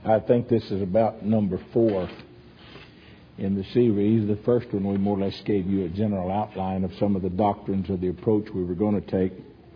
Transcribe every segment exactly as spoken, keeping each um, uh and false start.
I think this is about number four in the series. The first one, we more or less gave you a general outline of some of the doctrines of the approach we were going to take.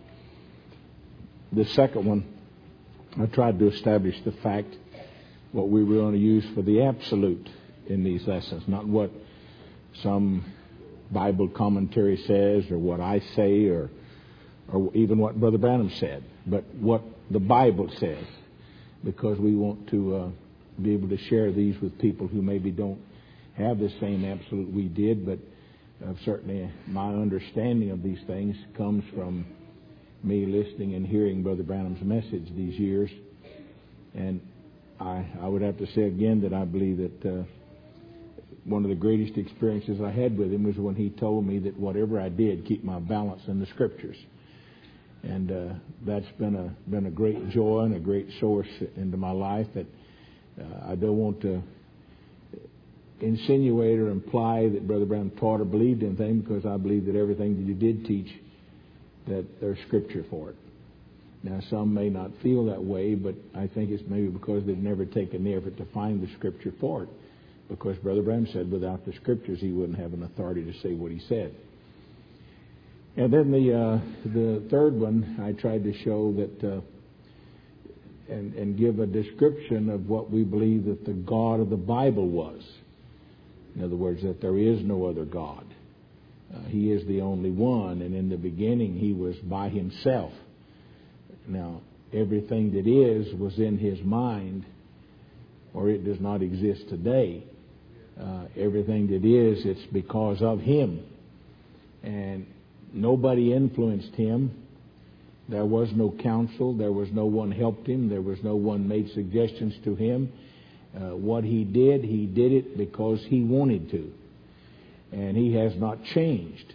The second one, I tried to establish the fact, what we were going to use for the absolute in these lessons, not what some Bible commentary says or what I say or or even what Brother Branham said, but what the Bible says, because we want to uh, be able to share these with people who maybe don't have the same absolute we did, but uh, certainly my understanding of these things comes from me listening and hearing Brother Branham's message these years. And I, I would have to say again that I believe that uh, one of the greatest experiences I had with him was when he told me that whatever I did, keep my balance in the Scriptures. And uh, that's been a been a great joy and a great source into my life. That uh, I don't want to insinuate or imply that Brother Branham taught or believed anything, because I believe that everything that he did teach, that there's Scripture for it. Now, some may not feel that way, but I think it's maybe because they've never taken the effort to find the Scripture for it. Because Brother Branham said without the Scriptures he wouldn't have an authority to say what he said. And then the uh, the third one, I tried to show that uh, and, and give a description of what we believe that the God of the Bible was. In other words, that there is no other God. Uh, he is the only one, and in the beginning he was by himself. Now, everything that is was in his mind, or it does not exist today. Uh, everything that is, it's because of him. And nobody influenced him. There was no counsel. There was no one helped him. There was no one made suggestions to him. Uh, what he did, he did it because he wanted to. And he has not changed.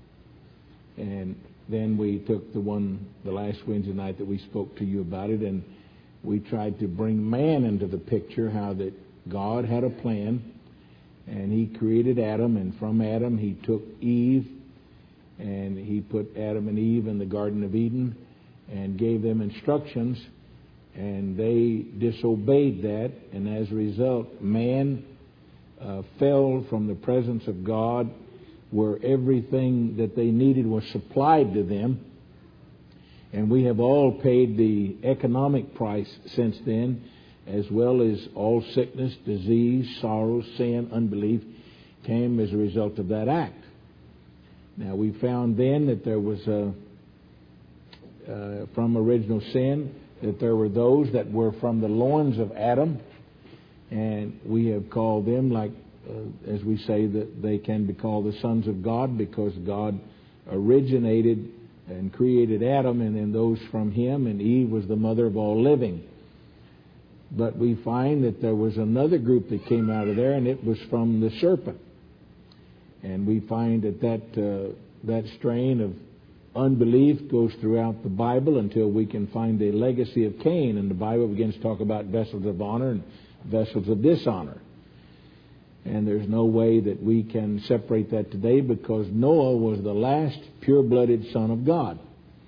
And then we took the one, the last Wednesday night that we spoke to you about it, and we tried to bring man into the picture, how that God had a plan, and he created Adam, and from Adam he took Eve, and he put Adam and Eve in the Garden of Eden and gave them instructions, and they disobeyed that, and as a result, man uh, fell from the presence of God, where everything that they needed was supplied to them. And we have all paid the economic price since then, as well as all sickness, disease, sorrow, sin, unbelief came as a result of that act. Now, we found then that there was, a, uh, from original sin, that there were those that were from the loins of Adam, and we have called them, like, uh, as we say, that they can be called the sons of God, because God originated and created Adam, and then those from him, and Eve was the mother of all living. But we find that there was another group that came out of there, and it was from the serpent. And we find that that, uh, that strain of unbelief goes throughout the Bible until we can find the legacy of Cain, and the Bible begins to talk about vessels of honor and vessels of dishonor. And there's no way that we can separate that today, because Noah was the last pure-blooded son of God.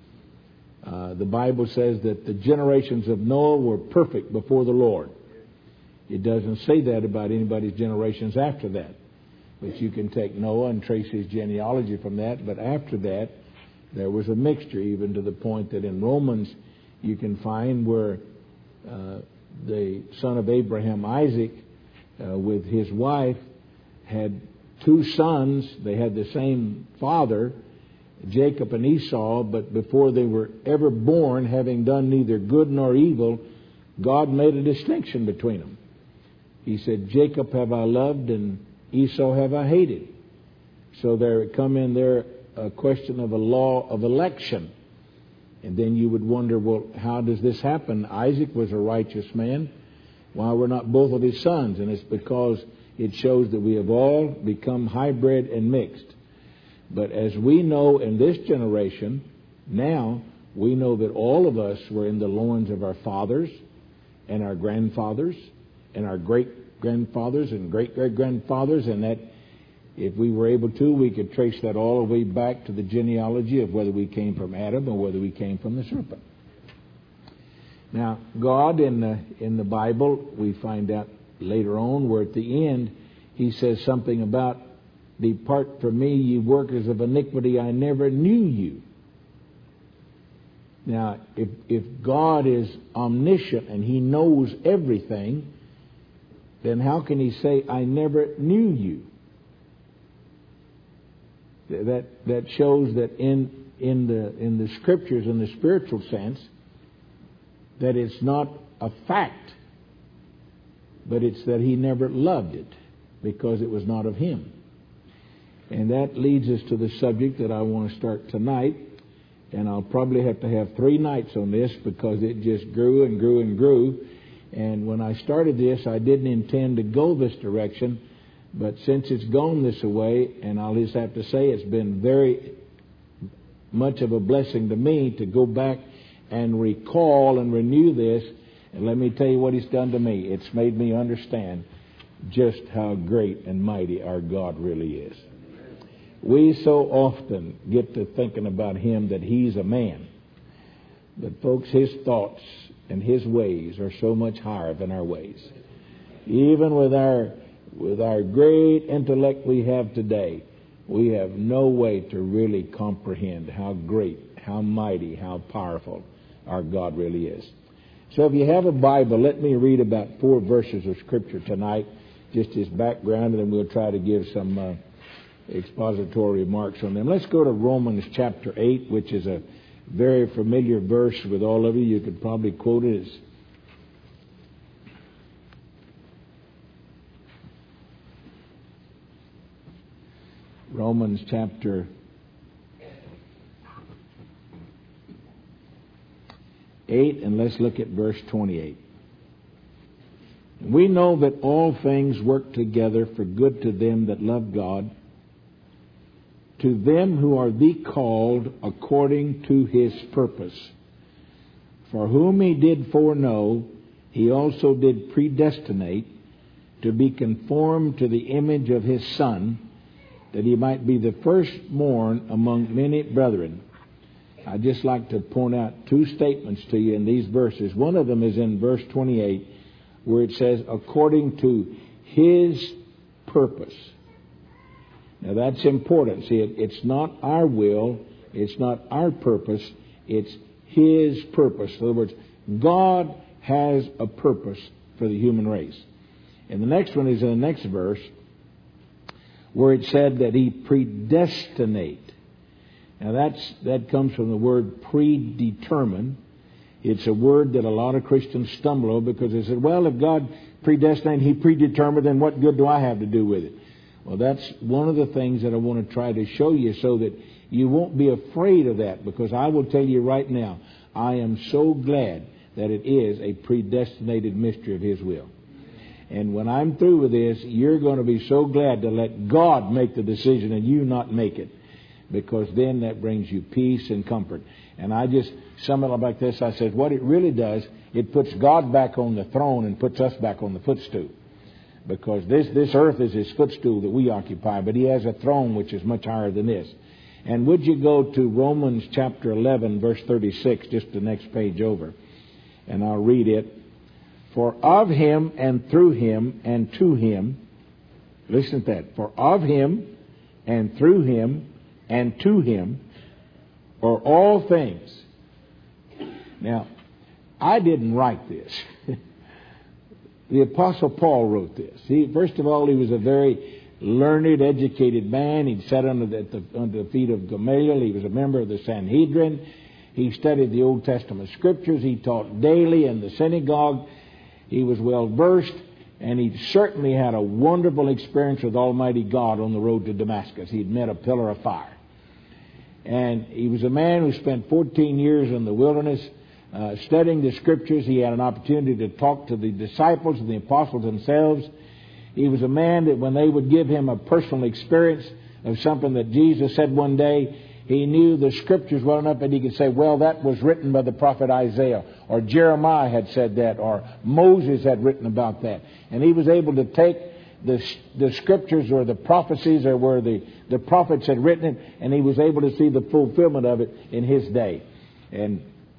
Uh, the Bible says that the generations of Noah were perfect before the Lord. It doesn't say that about anybody's generations after that. But you can take Noah and trace his genealogy from that. But after that, there was a mixture, even to the point that in Romans you can find where uh, the son of Abraham, Isaac, Uh, with his wife, had two sons. They had the same father, Jacob and Esau, but before they were ever born, having done neither good nor evil, God made a distinction between them. He said, Jacob have I loved and Esau have I hated. So there come in there a question of a law of election. And then you would wonder, well, how does this happen? Isaac was a righteous man. Why were not both of his sons? And it's because it shows that we have all become hybrid and mixed. But as we know in this generation, now we know that all of us were in the loins of our fathers and our grandfathers and our great-grandfathers and great-great-grandfathers, and that if we were able to, we could trace that all the way back to the genealogy of whether we came from Adam or whether we came from the serpent. Now, God in the, in the Bible, we find out later on where at the end He says something about, "Depart from me, ye workers of iniquity, I never knew you." Now, if, if God is omniscient and He knows everything, then how can He say, "I never knew you"? That that shows that in in the in the Scriptures, in the spiritual sense, that it's not a fact, but it's that He never loved it because it was not of Him. And that leads us to the subject that I want to start tonight. And I'll probably have to have three nights on this because it just grew and grew and grew. And when I started this, I didn't intend to go this direction. But since it's gone this way, and I'll just have to say it's been very much of a blessing to me to go back and recall and renew this. And let me tell you what He's done to me. It's made me understand just how great and mighty our God really is. We so often get to thinking about Him that He's a man. But folks, His thoughts and His ways are so much higher than our ways. Even with our with our great intellect we have today, we have no way to really comprehend how great, how mighty, how powerful our God really is. So if you have a Bible, let me read about four verses of Scripture tonight, just as background, and then we'll try to give some uh, expository remarks on them. Let's go to Romans chapter eight, which is a very familiar verse with all of you. You could probably quote it as Romans chapter eight, and let's look at verse twenty-eight. We know that all things work together for good to them that love God, to them who are the called according to His purpose. For whom He did foreknow, He also did predestinate to be conformed to the image of His Son, that He might be the firstborn among many brethren. I'd just like to point out two statements to you in these verses. One of them is in verse twenty-eight, where it says, according to His purpose. Now that's important. See, it, it's not our will, it's not our purpose, it's His purpose. In other words, God has a purpose for the human race. And the next one is in the next verse, where it said that He predestinate. Now that's that comes from the word predetermine. It's a word that a lot of Christians stumble over because they said, well, if God predestinated, He predetermined, then what good do I have to do with it? Well, that's one of the things that I want to try to show you so that you won't be afraid of that, because I will tell you right now, I am so glad that it is a predestinated mystery of His will. And when I'm through with this, you're going to be so glad to let God make the decision and you not make it, because then that brings you peace and comfort. And I just sum it up like this. I said, what it really does, it puts God back on the throne and puts us back on the footstool. Because this, this earth is His footstool that we occupy, but He has a throne which is much higher than this. And would you go to Romans chapter eleven, verse thirty-six, just the next page over, and I'll read it. For of Him and through Him and to Him, listen to that, for of Him and through Him and to Him are all things. Now, I didn't write this. The Apostle Paul wrote this. He, first of all, he was a very learned, educated man. He'd sat under the, the, under the feet of Gamaliel. He was a member of the Sanhedrin. He studied the Old Testament Scriptures. He taught daily in the synagogue. He was well versed, and he certainly had a wonderful experience with Almighty God on the road to Damascus. He'd met a pillar of fire. And he was a man who spent fourteen years in the wilderness uh, studying the Scriptures. He had an opportunity to talk to the disciples and the apostles themselves. He was a man that when they would give him a personal experience of something that Jesus said one day, he knew the Scriptures well enough that he could say, well, that was written by the prophet Isaiah, or Jeremiah had said that, or Moses had written about that. And he was able to take the, the Scriptures or the prophecies or where the, the prophets had written it, and he was able to see the fulfillment of it in his day. And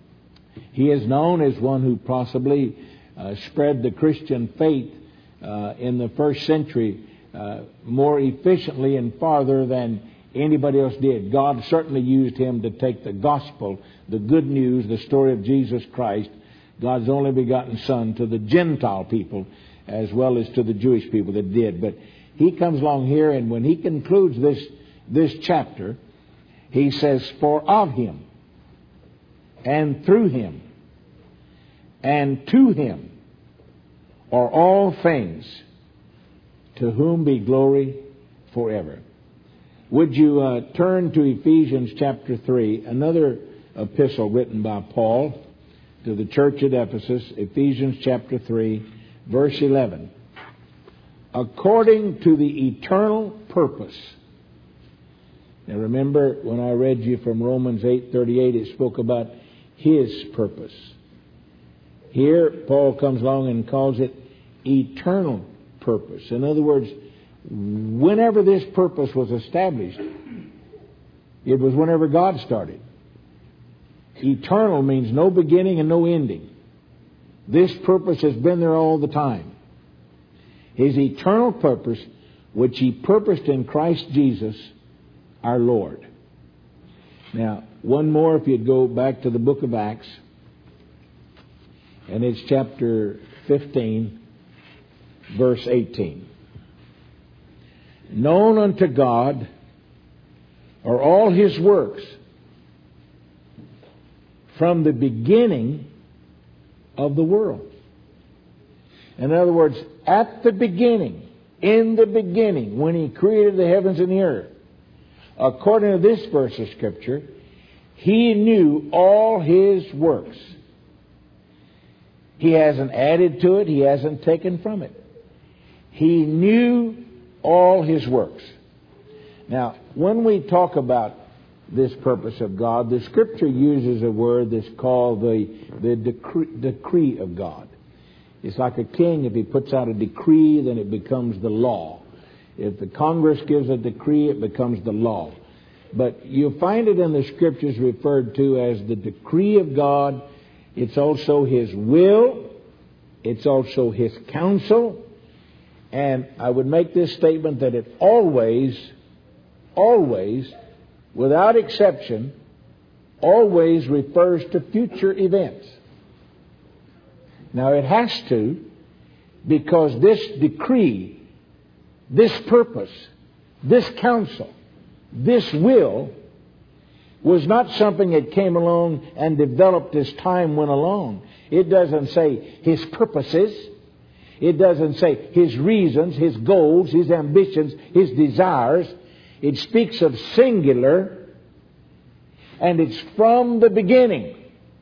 He is known as one who possibly uh, spread the Christian faith uh, in the first century uh, more efficiently and farther than anybody else did. God certainly used him to take the gospel, the good news, the story of Jesus Christ, God's only begotten Son, to the Gentile people as well as to the Jewish people that did. But he comes along here, and when he concludes this, this chapter, he says, "For of him, and through him, and to him are all things, to whom be glory forever." Would you uh, turn to Ephesians chapter three, another epistle written by Paul to the church at Ephesus, Ephesians chapter three, verse eleven. "According to the eternal purpose." Now remember, when I read you from Romans eight thirty-eight, it spoke about his purpose. Here, Paul comes along and calls it eternal purpose. In other words, whenever this purpose was established, it was whenever God started. Eternal means no beginning and no ending. This purpose has been there all the time. His eternal purpose, which he purposed in Christ Jesus, our Lord. Now, one more, if you'd go back to the book of Acts, and it's chapter fifteen, verse eighteen. "Known unto God are all his works from the beginning of the world." In other words, at the beginning, in the beginning, when he created the heavens and the earth, according to this verse of Scripture, he knew all his works. He hasn't added to it. He hasn't taken from it. He knew all his works. Now, when we talk about this purpose of God, the Scripture uses a word that's called the, the decree, decree of God. It's like a king. If he puts out a decree, then it becomes the law. If the Congress gives a decree, it becomes the law. But you find it in the Scriptures referred to as the decree of God. It's also his will. It's also his counsel. And I would make this statement that it always, always, without exception, always refers to future events. Now it has to, because this decree, this purpose, this counsel, this will was not something that came along and developed as time went along. It doesn't say his purposes. It doesn't say his reasons, his goals, his ambitions, his desires. It speaks of singular, and it's from the beginning.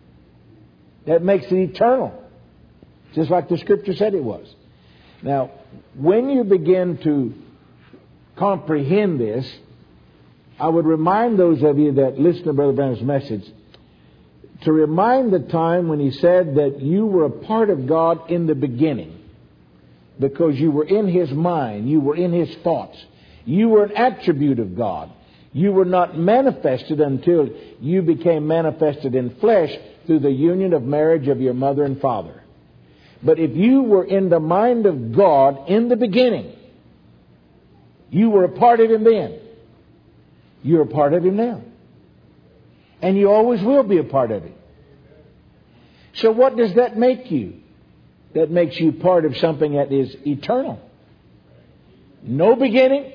That makes it eternal, just like the Scripture said it was. Now, when you begin to comprehend this, I would remind those of you that listen to Brother Branham's message to remind the time when he said that you were a part of God in the beginning, because you were in his mind, you were in his thoughts, you were an attribute of God. You were not manifested until you became manifested in flesh through the union of marriage of your mother and father. But if you were in the mind of God in the beginning, you were a part of him then. You're a part of him now. And you always will be a part of him. So what does that make you? That makes you part of something that is eternal. No beginning,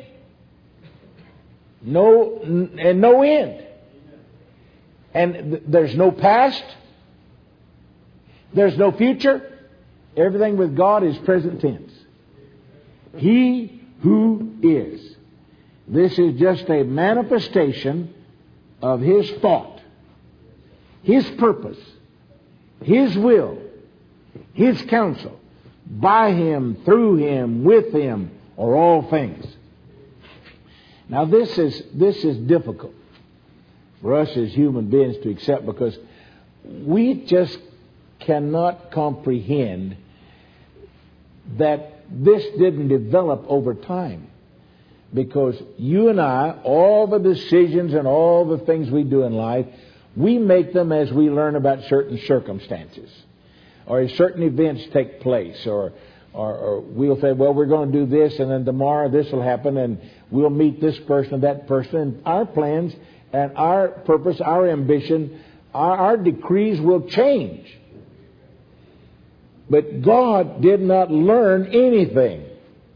no and no end. And th- there's no past. There's no future. Everything with God is present tense. He who is. This is just a manifestation of his thought, his purpose, his will, his counsel. By him, through him, with him are all things. Now this is this is difficult for us as human beings to accept, because we just cannot comprehend that this didn't develop over time. Because you and I, all the decisions and all the things we do in life We make them as we learn about certain circumstances, or as certain events take place, or, or, or we'll say, well, we're going to do this, and then tomorrow this will happen, and we'll meet this person and that person. And our plans and our purpose, our ambition, our, our decrees will change. But God did not learn anything.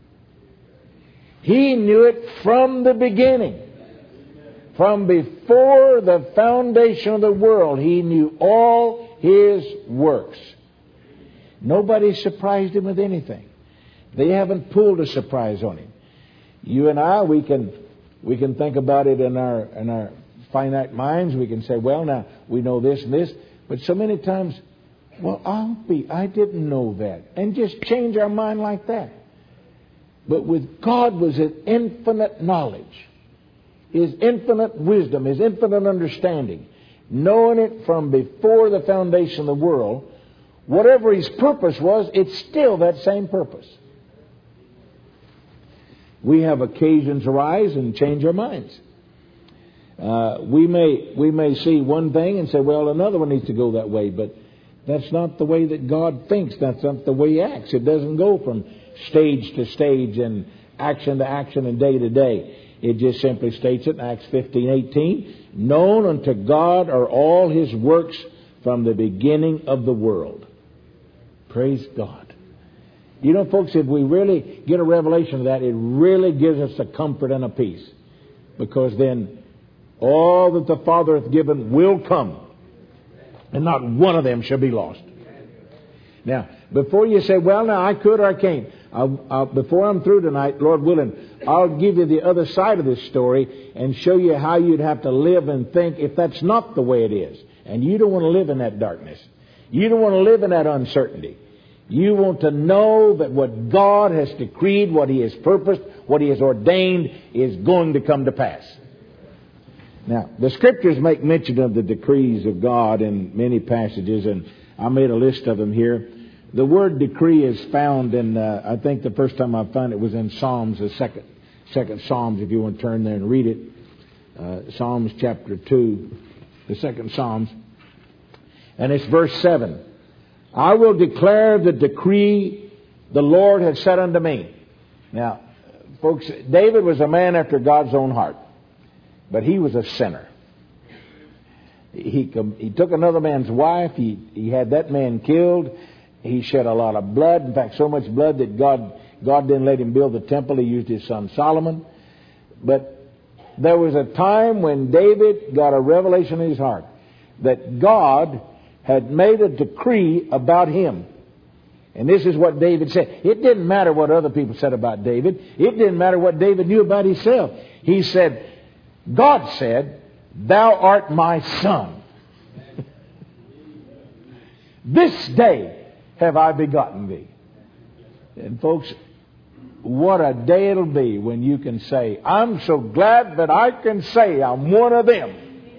He knew it from the beginning. From before the foundation of the world, He knew all His works. Nobody surprised Him with anything. They haven't pulled a surprise on Him. You and I, we can we can think about it in our in our finite minds. We can say, well, now we know this and this, but so many times, well, I'll be, I didn't know that, and just change our mind like that. But with God was His infinite knowledge, His infinite wisdom, His infinite understanding, knowing it from before the foundation of the world. Whatever His purpose was, it's still that same purpose. We have occasions arise and change our minds. Uh, we may we may see one thing and say, well, another one needs to go that way, but that's not the way that God thinks. That's not the way He acts. It doesn't go from stage to stage and action to action and day to day. It just simply states it in Acts fifteen eighteen. Known unto God are all His works from the beginning of the world. Praise God. You know, folks, if we really get a revelation of that, it really gives us a comfort and a peace. Because then all that the Father hath given will come, and not one of them shall be lost. Now, before you say, well, now I could or I can't, I'll, I'll, before I'm through tonight, Lord willing, I'll give you the other side of this story and show you how you'd have to live and think if that's not the way it is. And you don't want to live in that darkness. You don't want to live in that uncertainty. You want to know that what God has decreed, what He has purposed, what He has ordained is going to come to pass. Now, the Scriptures make mention of the decrees of God in many passages, and I made a list of them here. The word decree is found in, uh, I think the first time I found it was in Psalms, the second, second Psalms, if you want to turn there and read it. Uh, Psalms chapter two, the second Psalms. And it's verse seven. I will declare the decree the Lord has said unto me. Now, folks, David was a man after God's own heart. But he was a sinner. He, he took another man's wife. He, he had that man killed. He shed a lot of blood. In fact, so much blood that God, God didn't let him build the temple. He used his son Solomon. But there was a time when David got a revelation in his heart that God had made a decree about him. And this is what David said. It didn't matter what other people said about David. It didn't matter what David knew about himself. He said, God said, thou art my son. This day have I begotten thee. And folks, what a day it'll be when you can say, I'm so glad that I can say I'm one of them.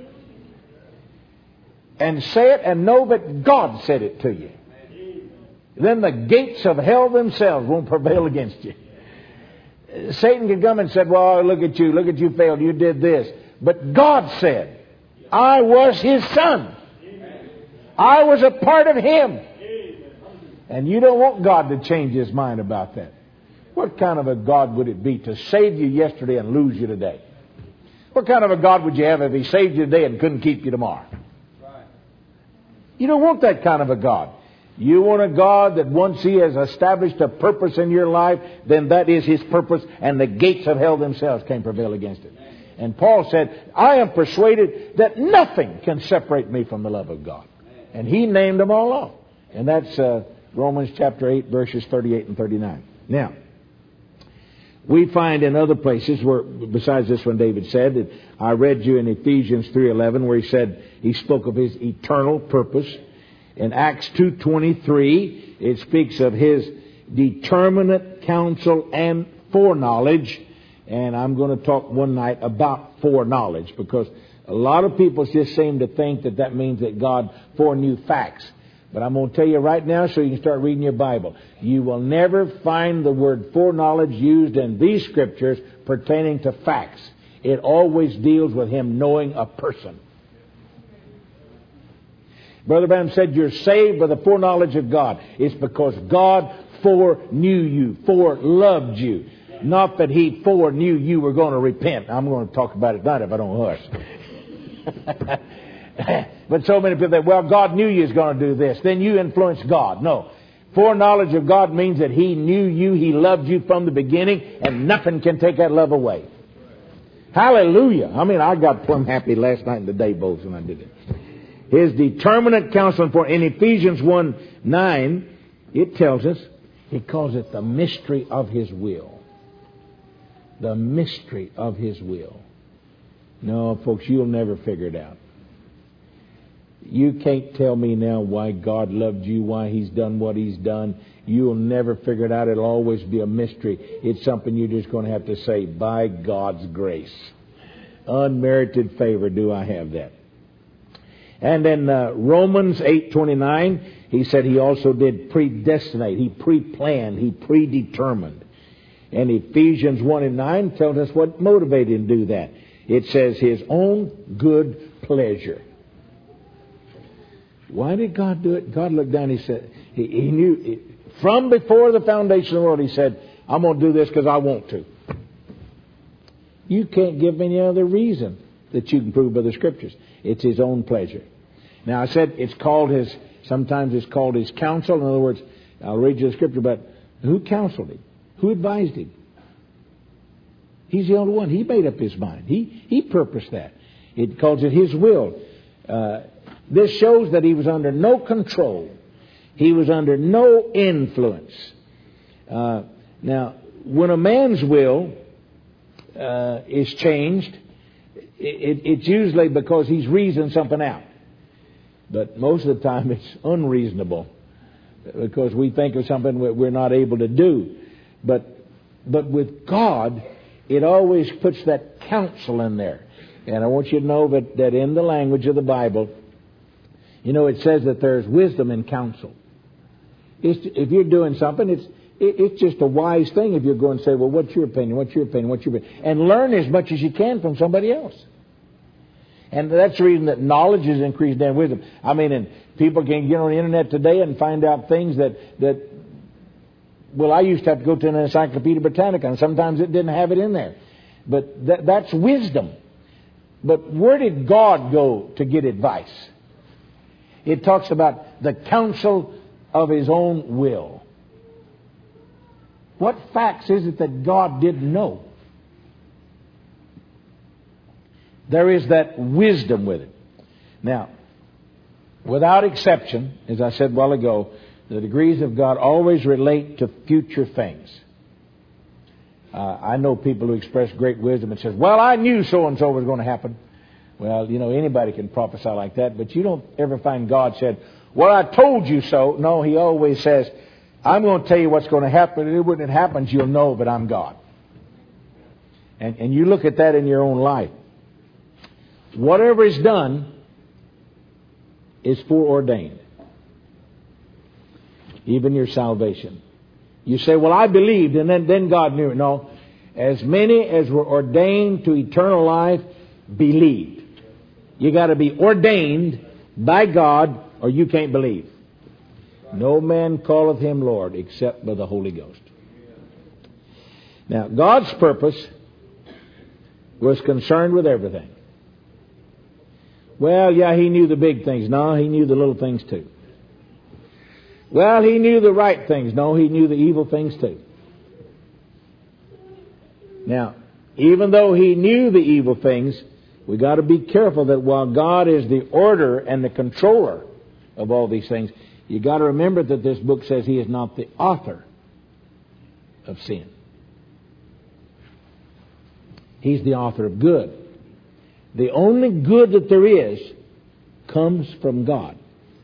And say it and know that God said it to you. Then the gates of hell themselves won't prevail against you. Satan could come and say, well, look at you, look at you failed, you did this. But God said, I was His son. I was a part of Him. And you don't want God to change His mind about that. What kind of a God would it be to save you yesterday and lose you today? What kind of a God would you have if He saved you today and couldn't keep you tomorrow? You don't want that kind of a God. You want a God that once He has established a purpose in your life, then that is His purpose, and the gates of hell themselves can't prevail against it. And Paul said, I am persuaded that nothing can separate me from the love of God. And he named them all off. And that's uh, Romans chapter eight, verses thirty-eight and thirty-nine. Now, we find in other places where, besides this one David said, that I read you in Ephesians three eleven, where he said, he spoke of His eternal purpose. In Acts two twenty-three, it speaks of His determinate counsel and foreknowledge. And I'm going to talk one night about foreknowledge, because a lot of people just seem to think that that means that God foreknew facts. But I'm going to tell you right now, so you can start reading your Bible, you will never find the word foreknowledge used in these Scriptures pertaining to facts. It always deals with Him knowing a person. Brother Branham said you're saved by the foreknowledge of God. It's because God foreknew you, foreloved you. Not that He foreknew you were going to repent. I'm going to talk about it tonight if I don't hush. But so many people say, well, God knew you was going to do this. Then you influenced God. No. Foreknowledge of God means that He knew you, He loved you from the beginning, and nothing can take that love away. Hallelujah. I mean, I got plumb happy last night and today both when I did it. His determinate counseling for, in Ephesians one nine, it tells us, it calls it the mystery of His will. The mystery of His will. No, folks, you'll never figure it out. You can't tell me now why God loved you, why He's done what He's done. You'll never figure it out. It'll always be a mystery. It's something you're just going to have to say, by God's grace. Unmerited favor do I have that. And then uh, Romans eight twenty-nine, he said He also did predestinate. He pre-planned. He predetermined. And Ephesians one and nine tells us what motivated Him to do that. It says His own good pleasure. Why did God do it? God looked down, He said, He, he knew, from before the foundation of the world, He said, I'm going to do this because I want to. You can't give any other reason that you can prove by the Scriptures. It's His own pleasure. Now, I said it's called His, sometimes it's called His counsel. In other words, I'll read you the Scripture, but who counseled Him? Who advised Him? He's the only one. He made up His mind. He, he purposed that. It calls it His will. Uh, This shows that He was under no control. He was under no influence. Uh, now, when a man's will uh, is changed, it, it's usually because he's reasoned something out. But most of the time it's unreasonable because we think of something that we're not able to do. But, but with God, it always puts that counsel in there. And I want you to know that, that in the language of the Bible, you know, it says that there's wisdom in counsel. It's, if you're doing something, it's it, it's just a wise thing if you're going to say, well, what's your opinion? What's your opinion? What's your opinion? And learn as much as you can from somebody else. And that's the reason that knowledge is increased in wisdom. I mean, and people can get on the internet today and find out things that, that, well, I used to have to go to an Encyclopedia Britannica, and sometimes it didn't have it in there. But that, that's wisdom. But where did God go to get advice? It talks about the counsel of His own will. What facts is it that God didn't know? There is that wisdom with it. Now, without exception, as I said a while ago, the degrees of God always relate to future things. Uh, I know people who express great wisdom and says, well, I knew so-and-so was going to happen. Well, you know, anybody can prophesy like that, but you don't ever find God said, well, I told you so. No, He always says, I'm going to tell you what's going to happen, and when it happens, you'll know that I'm God. And, and you look at that in your own life. Whatever is done is foreordained. Even your salvation. You say, well, I believed, and then, then God knew it. No. As many as were ordained to eternal life believed. You got to be ordained by God, or you can't believe. No man calleth Him Lord except by the Holy Ghost. Now, God's purpose was concerned with everything. Well, yeah, He knew the big things. No, He knew the little things too. Well, He knew the right things. No, He knew the evil things too. Now, even though He knew the evil things, we got to be careful that while God is the order and the controller of all these things, you got to remember that this book says He is not the author of sin. He's the author of good. The only good that there is comes from God.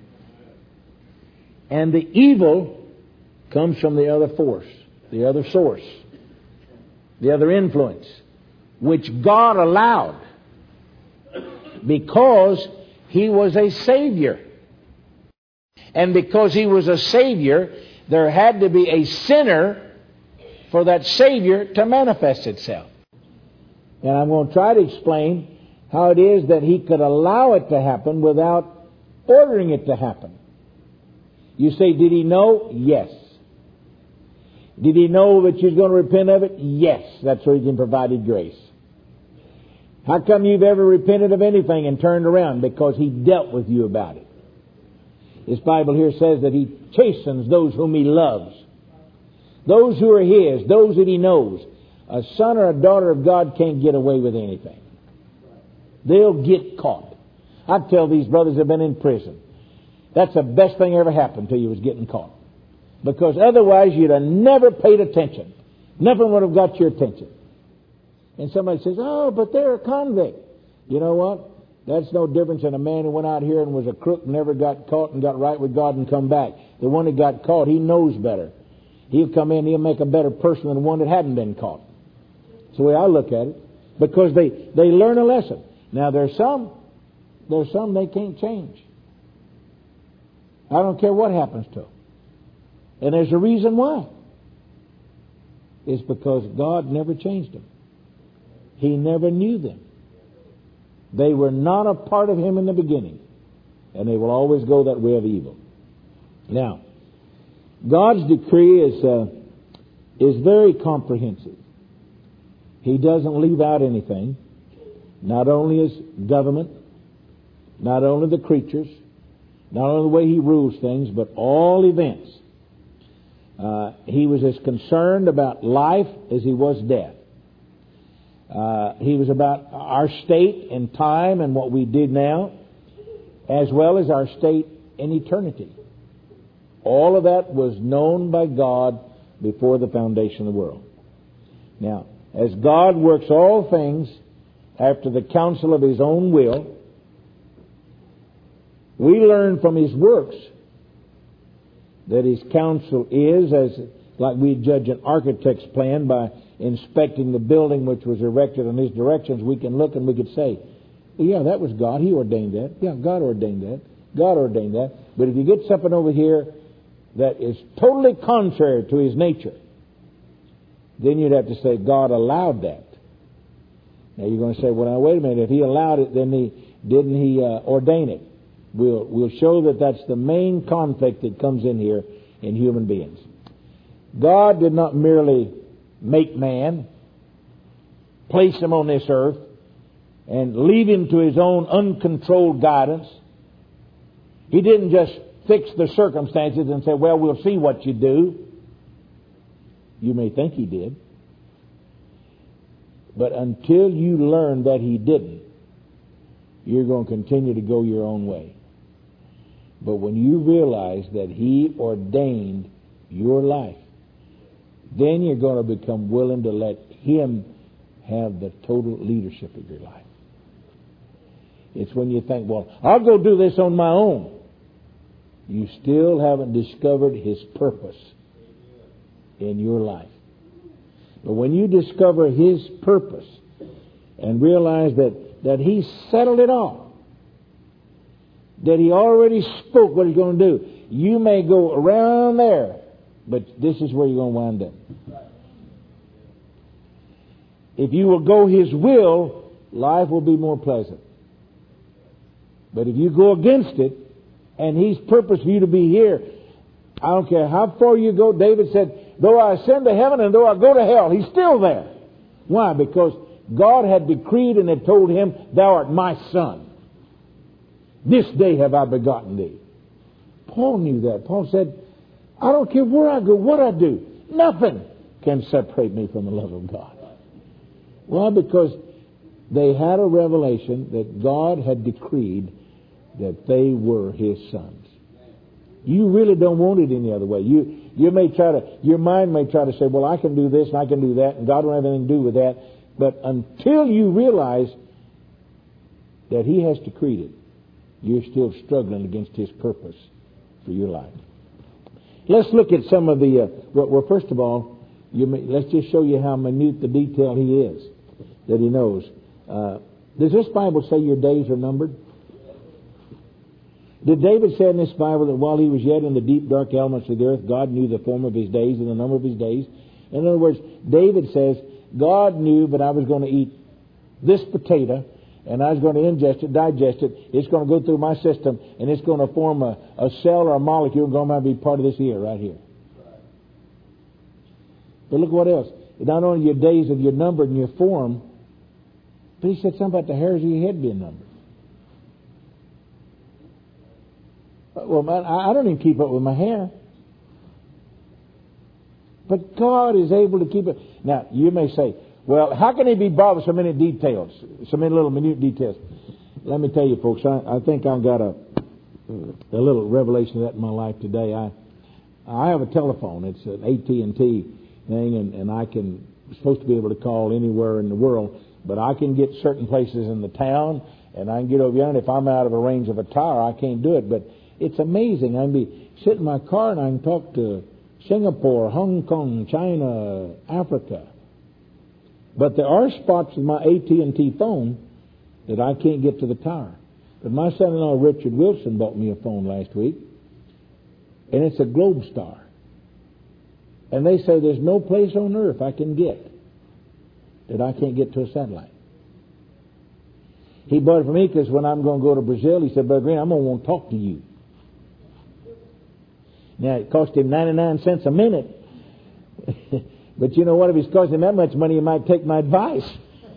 And the evil comes from the other force, the other source, the other influence, which God allowed because He was a Savior. And because He was a Savior, there had to be a sinner for that Savior to manifest itself. And I'm going to try to explain how it is that He could allow it to happen without ordering it to happen. You say, did He know? Yes. Did He know that you're going to repent of it? Yes. That's where He can provide His grace. How come you've ever repented of anything and turned around? Because He dealt with you about it. This Bible here says that He chastens those whom He loves. Those who are His, those that He knows. A son or a daughter of God can't get away with anything. They'll get caught. I tell these brothers that have been in prison, that's the best thing ever happened to you, was getting caught. Because otherwise you'd have never paid attention. Nothing would have got your attention. And somebody says, oh, but they're a convict. You know what? That's no difference than a man who went out here and was a crook and never got caught and got right with God and come back. The one that got caught, he knows better. He'll come in, he'll make a better person than the one that hadn't been caught. That's the way I look at it. Because they, they learn a lesson. Now there's some, there's some they can't change. I don't care what happens to them. And there's a reason why. It's because God never changed them. He never knew them. They were not a part of Him in the beginning. And they will always go that way of evil. Now, God's decree is, uh, is very comprehensive. He doesn't leave out anything. Not only His government, not only the creatures, not only the way He rules things, but all events. Uh, he was as concerned about life as He was death. Uh, he was about our state in time and what we did now, as well as our state in eternity. All of that was known by God before the foundation of the world. Now, as God works all things after the counsel of His own will, we learn from His works that His counsel is, as like we judge an architect's plan by inspecting the building which was erected in His directions, we can look and we could say, yeah, that was God. He ordained that. Yeah, God ordained that. God ordained that. But if you get something over here that is totally contrary to His nature, then you'd have to say God allowed that. Now you're going to say, well, now wait a minute. If He allowed it, then He didn't He uh, ordain it? We'll, we'll show that that's the main conflict that comes in here in human beings. God did not merely make man, place him on this earth, and leave him to his own uncontrolled guidance. He didn't just fix the circumstances and say, well, we'll see what you do. You may think He did. But until you learn that He didn't, you're going to continue to go your own way. But when you realize that He ordained your life, then you're going to become willing to let Him have the total leadership of your life. It's when you think, well, I'll go do this on my own. You still haven't discovered His purpose in your life. But when you discover His purpose and realize that, that He settled it all, that He already spoke what He's going to do, you may go around there, but this is where you're going to wind up. If you will go His will, life will be more pleasant. But if you go against it, and He's purpose for you to be here, I don't care how far you go. David said, though I ascend to heaven and though I go to hell, He's still there. Why? Because God had decreed and had told him, thou art my son. This day have I begotten thee. Paul knew that. Paul said, I don't care where I go, what I do. Nothing can separate me from the love of God. Why? Because they had a revelation that God had decreed that they were His sons. You really don't want it any other way. You you may try to, your mind may try to say, well, I can do this and I can do that, and God won't have anything to do with that. But until you realize that He has decreed it, you're still struggling against His purpose for your life. Let's look at some of the, uh, well, well, first of all, you may, let's just show you how minute the detail He is, that He knows. Uh, does this Bible say your days are numbered? Did David say in this Bible that while he was yet in the deep, dark elements of the earth, God knew the form of his days and the number of his days? In other words, David says, God knew that I was going to eat this potato, and I was going to ingest it, digest it. It's going to go through my system, and it's going to form a, a cell or a molecule, and going to be part of this ear right here. But look what else. Not only your days of your numbered and your form, but he said something about the hairs of your head being numbered. Well, man, I don't even keep up with my hair. But God is able to keep it. Now, you may say, well, how can he be bothered with so many details, so many little minute details? Let me tell you, folks, I, I think I've got a, a little revelation of that in my life today. I I have a telephone. It's an A T and T thing, and, and I can supposed to be able to call anywhere in the world, but I can get certain places in the town, and I can get over yonder. If I'm out of a range of a tower, I can't do it. But it's amazing. I can be sit in my car and I can talk to Singapore, Hong Kong, China, Africa. But there are spots in my A T and T phone that I can't get to the tower. But my son-in-law Richard Wilson bought me a phone last week, and it's a Globestar. And they say there's no place on earth I can get that I can't get to a satellite. He bought it for me because when I'm going to go to Brazil, he said, Brother Green, I'm going to want to talk to you. Now, it cost him ninety-nine cents a minute. But you know what? If it's costing him that much money, he might take my advice.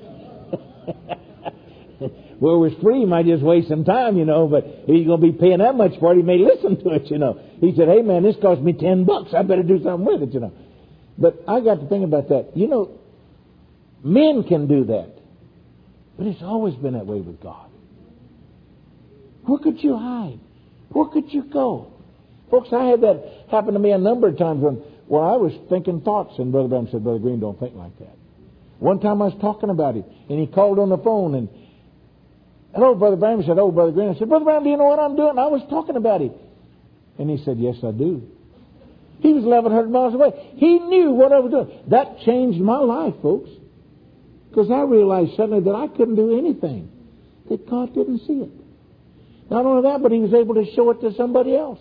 Well, it was free, he might just waste some time, you know, but if he's going to be paying that much for it, he may listen to it, you know. He said, hey, man, this cost me ten bucks. I better do something with it, you know. But I got to think about that. You know, men can do that. But it's always been that way with God. Where could you hide? Where could you go? Folks, I had that happen to me a number of times when, when I was thinking thoughts, and Brother Branham said, Brother Green, don't think like that. One time I was talking about it, and he called on the phone, and hello, Brother Branham. He said, oh, Brother Green. I said, Brother Branham, do you know what I'm doing? I was talking about it. And he said, yes, I do. He was eleven hundred miles away. He knew what I was doing. That changed my life, folks. Because I realized suddenly that I couldn't do anything, that God didn't see it. Not only that, but he was able to show it to somebody else.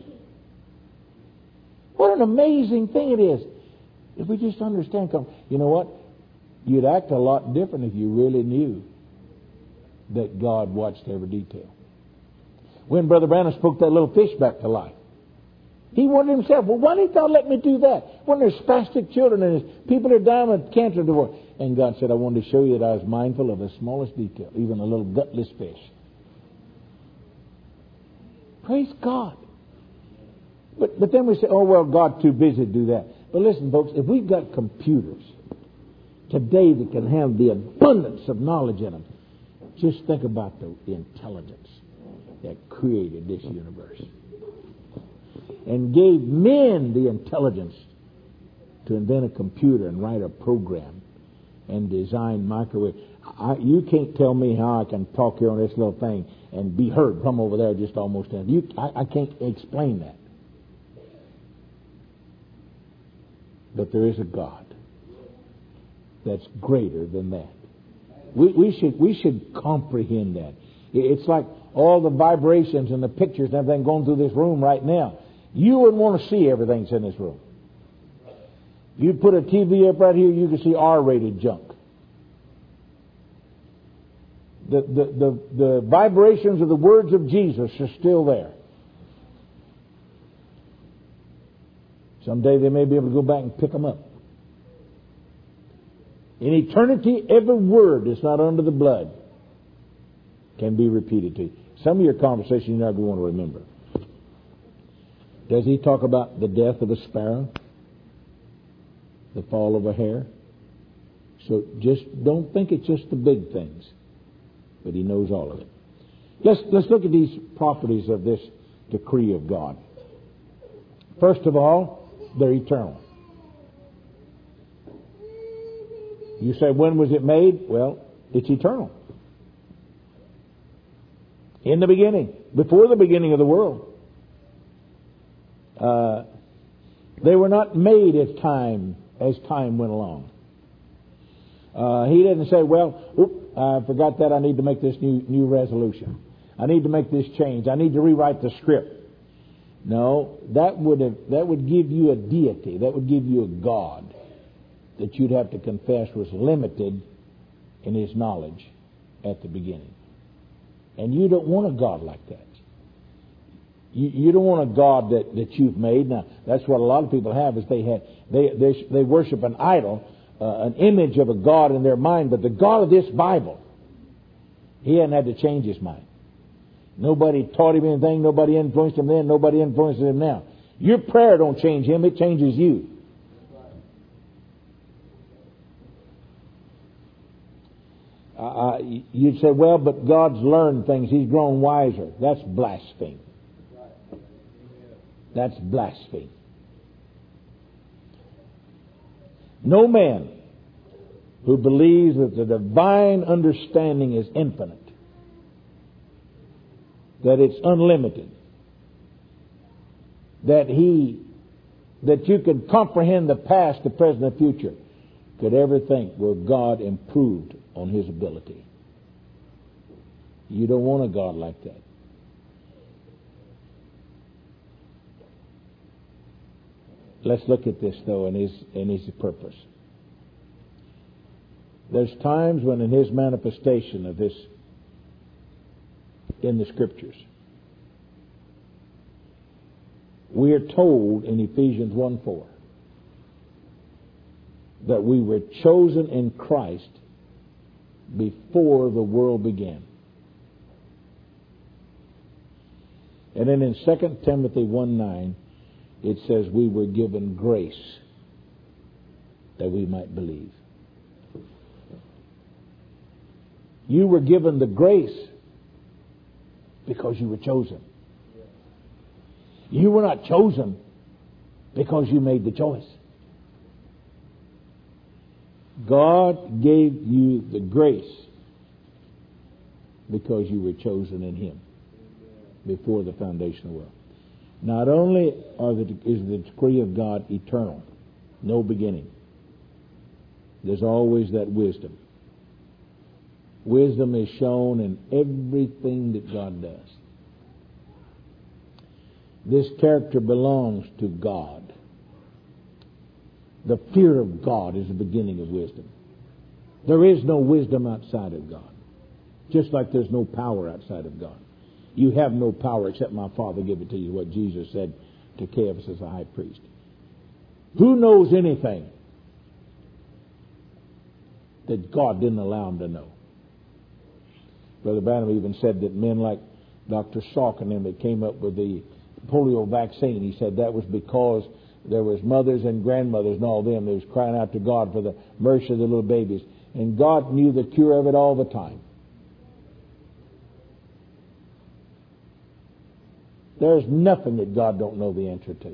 What an amazing thing it is. If we just understand, you know what? You'd act a lot different if you really knew that God watched every detail. When Brother Branham spoke that little fish back to life, he wondered himself, well, why didn't God let me do that? When there's spastic children and there's people are dying with cancer divorce. And God said, I wanted to show you that I was mindful of the smallest detail, even a little gutless fish. Praise God. But, but then we say, oh, well, God's too busy to do that. But listen, folks, if we've got computers today that can have the abundance of knowledge in them, just think about the, the intelligence that created this universe and gave men the intelligence to invent a computer and write a program and design microwave. I, you can't tell me how I can talk here on this little thing and be heard from over there just almost. You, I, I can't explain that. But there is a God that's greater than that. We, we should we should comprehend that. It's like all the vibrations and the pictures and everything going through this room right now. You wouldn't want to see everything that's in this room. You put a T V up right here, you can see R-rated junk. The, the, the, the vibrations of the words of Jesus are still there. Someday they may be able to go back and pick them up. In eternity, every word that's not under the blood can be repeated to you. Some of your conversations you're not going to want to remember. Does he talk about the death of a sparrow? The fall of a hair? So just don't think it's just the big things. But he knows all of it. Let's, let's look at these properties of this decree of God. First of all, they're eternal. You say, when was it made? Well, it's eternal. In the beginning, before the beginning of the world. Uh, they were not made as time as time went along. Uh, he didn't say, well, oop, I forgot that. I need to make this new new resolution. I need to make this change. I need to rewrite the script. No, that would have, that would give you a deity. That would give you a God that you'd have to confess was limited in his knowledge at the beginning. And you don't want a God like that. You, you don't want a God that, that you've made. Now, that's what a lot of people have, is they have, they, they, they worship an idol, uh, an image of a God in their mind, but the God of this Bible, He hadn't had to change His mind. Nobody taught Him anything, nobody influenced Him then, nobody influences Him now. Your prayer don't change Him, it changes you. Uh, you'd say, well, but God's learned things. He's grown wiser. That's blasphemy. That's blasphemy. No man who believes that the divine understanding is infinite, that it's unlimited, that he, that you can comprehend the past, the present, the future, could ever think where God improved on His ability. You don't want a God like that. Let's look at this, though, in His, in His purpose. There's times when in His manifestation of this in the Scriptures, we are told in Ephesians one four that we were chosen in Christ before the world began. And then in Second Timothy one nine, it says we were given grace that we might believe. You were given the grace because you were chosen. You were not chosen because you made the choice. God gave you the grace because you were chosen in Him before the foundation of the world. Not only are the, is the decree of God eternal, no beginning, there's always that wisdom. Wisdom is shown in everything that God does. This character belongs to God. The fear of God is the beginning of wisdom. There is no wisdom outside of God. Just like there's no power outside of God. You have no power except my Father give it to you, what Jesus said to Caiaphas as a high priest. Who knows anything that God didn't allow him to know? Brother Branham even said that men like Doctor Salk and them that came up with the polio vaccine, he said that was because there was mothers and grandmothers and all them that was crying out to God for the mercy of the little babies. And God knew the cure of it all the time. There's nothing that God don't know the answer to.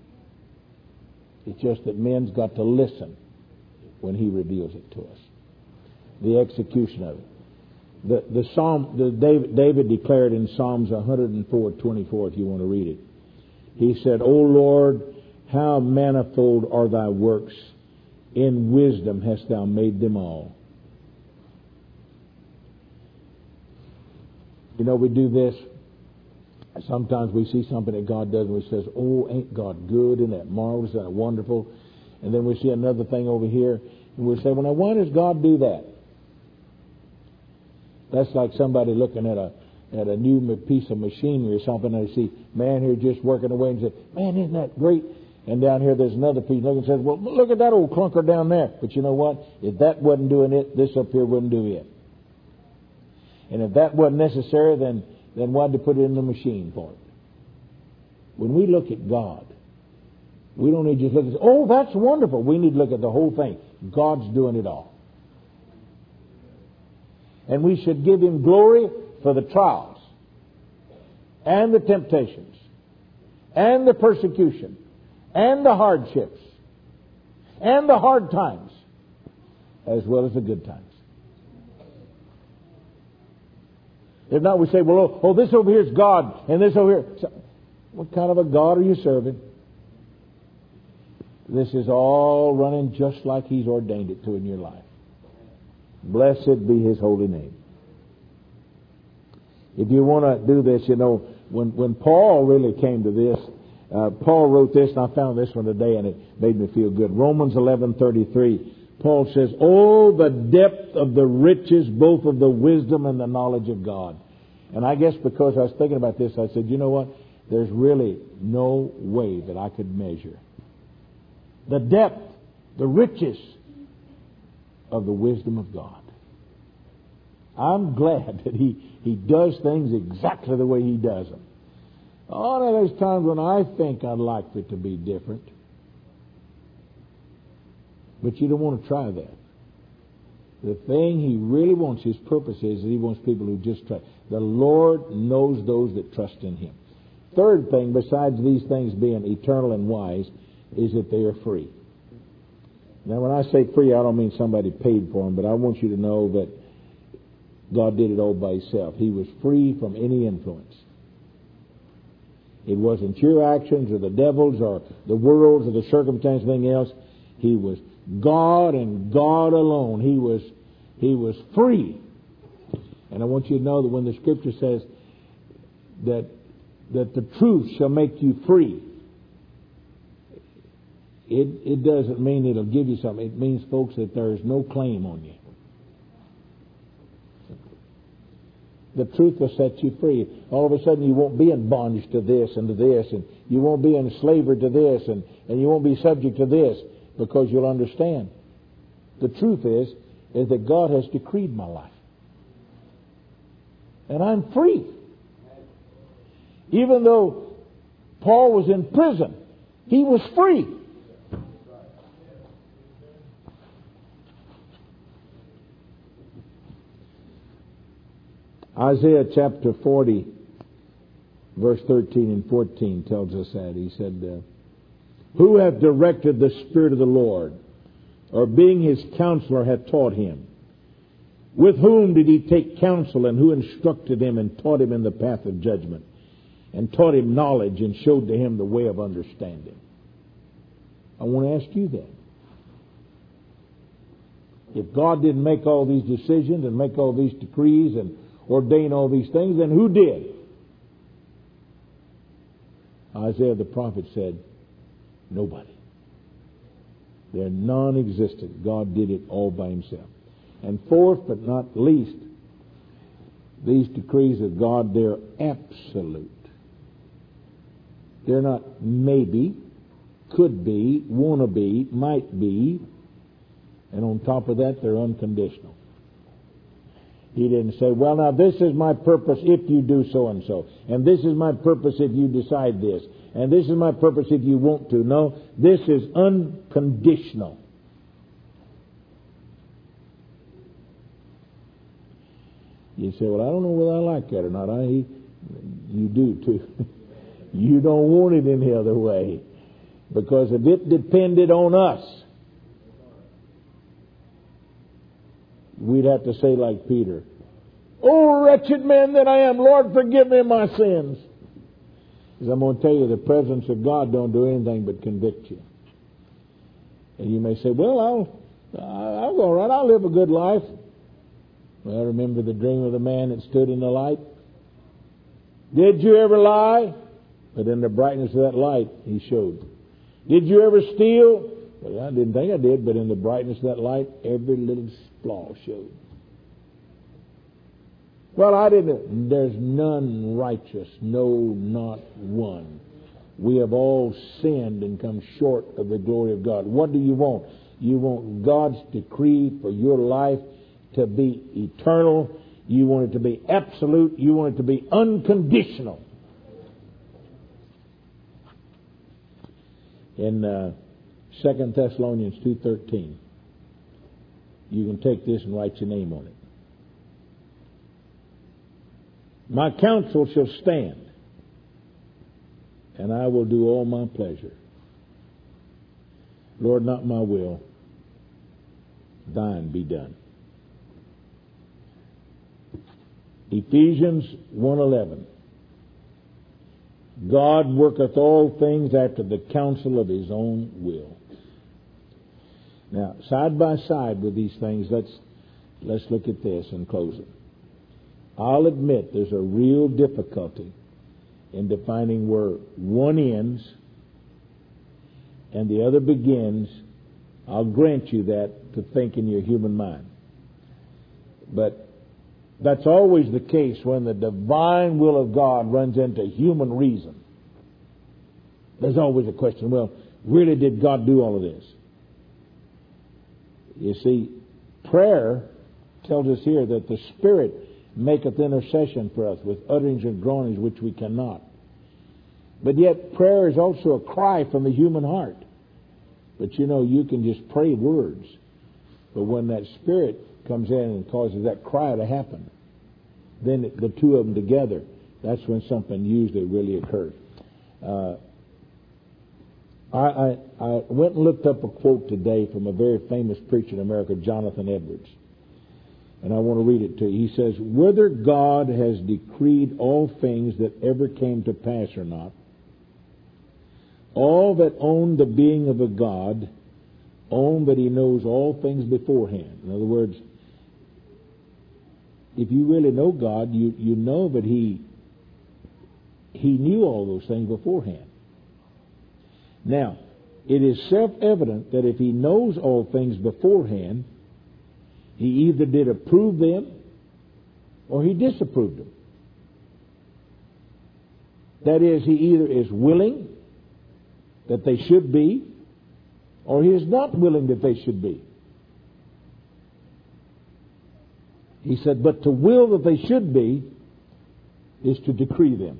It's just that men's got to listen when He reveals it to us. The execution of it. The the Psalm the David, David declared in Psalms one oh four twenty-four, if you want to read it. He said, O Lord, how manifold are Thy works, in wisdom hast Thou made them all. You know, we do this. Sometimes we see something that God does and we says, oh, ain't God good? Isn't that marvelous? Isn't that wonderful? And then we see another thing over here and we say, well, now why does God do that? That's like somebody looking at a at a new piece of machinery or something and they see man here just working away and say, man, isn't that great? And down here there's another piece looking and says, well, look at that old clunker down there. But you know what? If that wasn't doing it, this up here wouldn't do it. And if that wasn't necessary, then then why'd they put it in the machine for it? When we look at God, we don't need to just look and say, oh, that's wonderful. We need to look at the whole thing. God's doing it all. And we should give Him glory for the trials and the temptations and the persecution and the hardships and the hard times as well as the good times. If not, we say, well, oh, oh, this over here is God, and this over here. So, what kind of a God are you serving? This is all running just like He's ordained it to in your life. Blessed be His holy name. If you want to do this, you know, when, when Paul really came to this, uh, Paul wrote this, and I found this one today, and it made me feel good. Romans eleven thirty-three. Paul says, oh, the depth of the riches, both of the wisdom and the knowledge of God. And I guess because I was thinking about this, I said, you know what? There's really no way that I could measure the depth, the riches of the wisdom of God. I'm glad that He, he does things exactly the way He does them. Oh, now there's times when I think I'd like for it to be different. But you don't want to try that. The thing He really wants, His purpose is that He wants people who just trust. The Lord knows those that trust in Him. Third thing, besides these things being eternal and wise, is that they are free. Now, when I say free, I don't mean somebody paid for them, but I want you to know that God did it all by Himself. He was free from any influence. It wasn't your actions or the devil's or the world's or the circumstance or anything else. He was God and God alone. He was, he was free. And I want you to know that when the Scripture says that, that the truth shall make you free, it, it doesn't mean it'll give you something. It means, folks, that there is no claim on you. The truth will set you free. All of a sudden you won't be in bondage to this and to this, and you won't be in slavery to this, and, and you won't be subject to this, because you'll understand. The truth is, is that God has decreed my life. And I'm free. Even though Paul was in prison, he was free. Isaiah chapter forty, verse thirteen and fourteen tells us that. He said, uh, who hath directed the Spirit of the Lord, or being His counselor hath taught him? With whom did He take counsel, and who instructed him and taught him in the path of judgment, and taught him knowledge and showed to him the way of understanding? I want to ask you that. If God didn't make all these decisions and make all these decrees and ordain all these things, then who did? Isaiah the prophet said, nobody. They're non-existent. God did it all by Himself. And fourth but not least, these decrees of God, they're absolute. They're not maybe, could be, wanna be, might be, and on top of that, they're unconditional. He didn't say, well, now this is my purpose if you do so and so, and this is my purpose if you decide this, and this is my purpose if you want to. No, this is unconditional. You say, well, I don't know whether I like that or not. I, you do too. You don't want it any other way. Because if it depended on us, we'd have to say like Peter, oh, wretched man that I am, Lord, forgive me my sins. Because I'm going to tell you, the presence of God don't do anything but convict you. And you may say, well, I'll, I'll go all right. I'll live a good life. Well, remember the dream of the man that stood in the light? Did you ever lie? But in the brightness of that light, he showed. Did you ever steal? Well, I didn't think I did, but in the brightness of that light, every little flaw showed. Well, I didn't. There's none righteous, no, not one. We have all sinned and come short of the glory of God. What do you want? You want God's decree for your life to be eternal. You want it to be absolute. You want it to be unconditional. In uh, Second Thessalonians two thirteen, you can take this and write your name on it. My counsel shall stand, and I will do all my pleasure. Lord, not my will, thine be done. Ephesians one eleven. God worketh all things after the counsel of His own will. Now, side by side with these things, let's let's look at this in closing. I'll admit there's a real difficulty in defining where one ends and the other begins I'll grant you that to think in your human mind. But that's always the case when the divine will of God runs into human reason. There's always a question, well, really did God do all of this? You see, prayer tells us here that the Spirit maketh intercession for us with utterings and groanings which we cannot. But yet prayer is also a cry from the human heart. But you know, you can just pray words. But when that Spirit comes in and causes that cry to happen, then it, the two of them together, that's when something usually really occurs. Uh, I, I, I went and looked up a quote today from a very famous preacher in America, Jonathan Edwards. And I want to read it to you. He says, whether God has decreed all things that ever came to pass or not, all that own the being of a God own that he knows all things beforehand. In other words, if you really know God, you, you know that he, he knew all those things beforehand. Now, it is self-evident that if he knows all things beforehand, he either did approve them or he disapproved them. That is, he either is willing that they should be or he is not willing that they should be. He said, but to will that they should be is to decree them.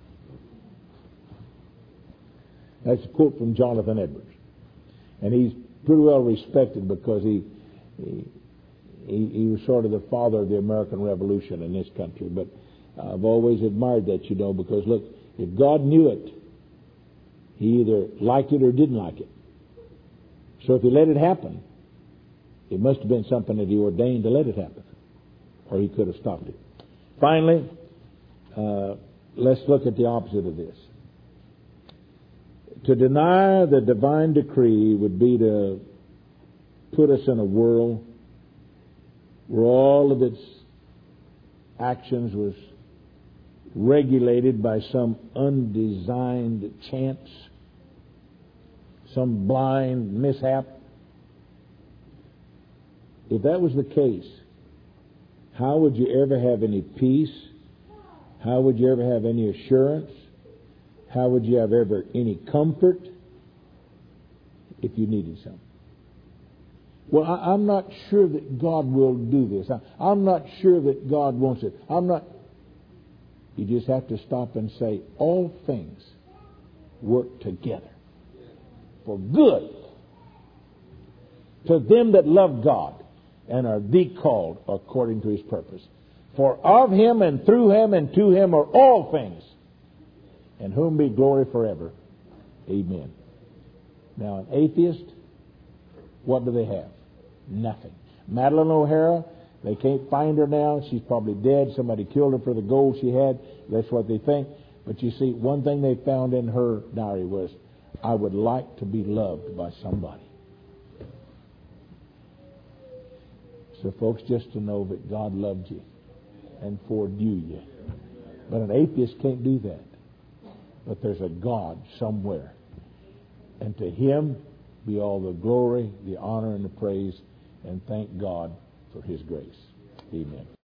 That's a quote from Jonathan Edwards. And he's pretty well respected because he, he, he, he was sort of the father of the American Revolution in this country. But I've always admired that, you know, because look, if God knew it, he either liked it or didn't like it. So if he let it happen, it must have been something that he ordained to let it happen. Or he could have stopped it. Finally, uh, let's look at the opposite of this. To deny the divine decree would be to put us in a world where all of its actions was regulated by some undesigned chance, some blind mishap. If that was the case, how would you ever have any peace? How would you ever have any assurance? How would you have ever any comfort if you needed some? Well, I, I'm not sure that God will do this. I, I'm not sure that God wants it. I'm not. You just have to stop and say, all things work together for good to them that love God and are the called according to his purpose. For of him and through him and to him are all things, in whom be glory forever. Amen. Now, an atheist, what do they have? Nothing. Madeline O'Hara, they can't find her now. She's probably dead. Somebody killed her for the gold she had. That's what they think. But you see, one thing they found in her diary was, I would like to be loved by somebody. So, folks, just to know that God loved you and foreknew you. But an atheist can't do that. But there's a God somewhere. And to him be all the glory, the honor, and the praise. And thank God for his grace. Amen.